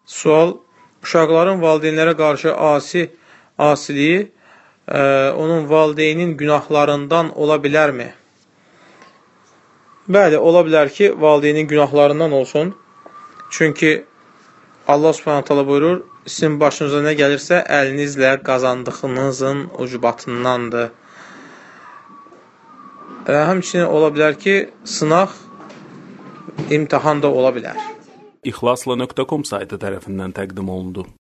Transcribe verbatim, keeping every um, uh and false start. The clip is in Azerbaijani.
Sual, uşaqların valideynlərə qarşı asi, asiliyi ə, onun valideynin günahlarından ola bilərmi? Bəli, ola bilər ki, valideynin günahlarından olsun. Çünki Allah Subhanahu taala buyurur, sizin başınıza nə gəlirsə, əlinizlə qazandığınızın ucbatındandır. Və həmçinin ola bilər ki, sınaq, imtahan da ola bilər. İxlasla nöqtə com saytı tərəfindən təqdim olundu.